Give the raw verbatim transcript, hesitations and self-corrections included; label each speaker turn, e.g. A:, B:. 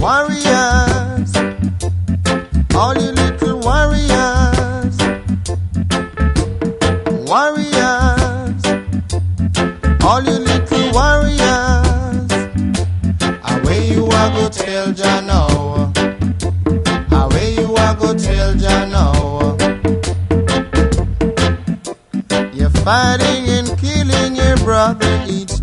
A: Warriors, all you little warriors, warriors, all you little warriors, away you are go tell Jah now, away you are go tell Jah now. You're fighting and killing your brother each